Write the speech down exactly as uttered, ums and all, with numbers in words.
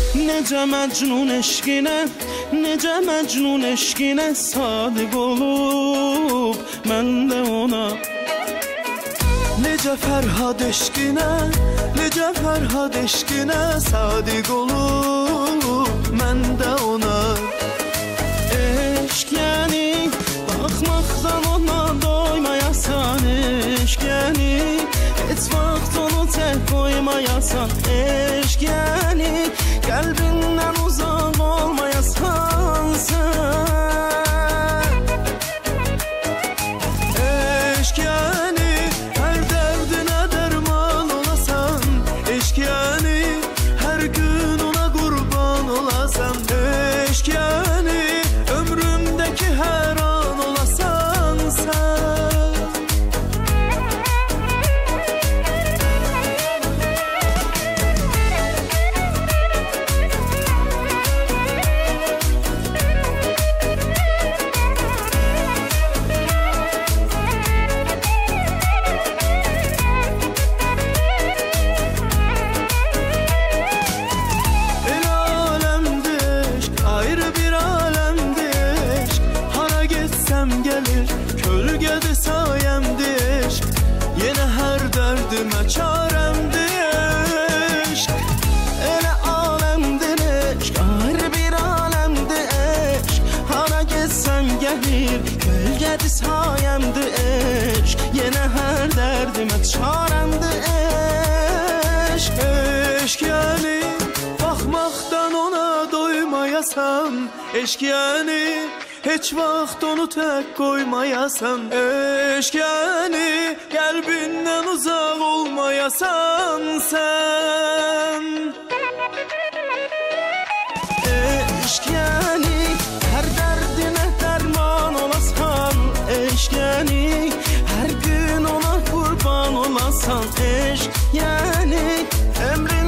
Necə məcnun eşqinə, necə məcnun eşqinə sadiq olub mən də ona. Necə Fərhad eşqinə, necə Fərhad eşqinə sadiq olub mən də ona. Eşq yəni baxmaqdan ona doymayasan, eşq yəni heç vaxt onu tək qoymayasan, eşq yəni qəlbindən uzaq olmayasan sən. Eşq yəni hər dərdinə dərman olasan, eşq yəni hər gün ona qurban olasan, eşq yəni ömrümdəki hər an olasan sən. Kölgədir sayəmdir eşq, yenə hər dərdimə çarəmdir eşq. Elə aləmdir eşq, ayrı bir aləmdir eşq, hara getsəm gəlir, kölgədir sayəmdir eşq, yenə hər dərdimə çarəmdir eşq. Eşq yəni baxmaqdan ona doymayasan, eşq yəni heç vaxt onu tək qoymayasan, eşq yəni qəlbindən uzaq olmayasan sən. Eşq yəni hər dərdinə dərman olasan, eşq yəni hər gün ona qurban olasan, eşq yəni ömrü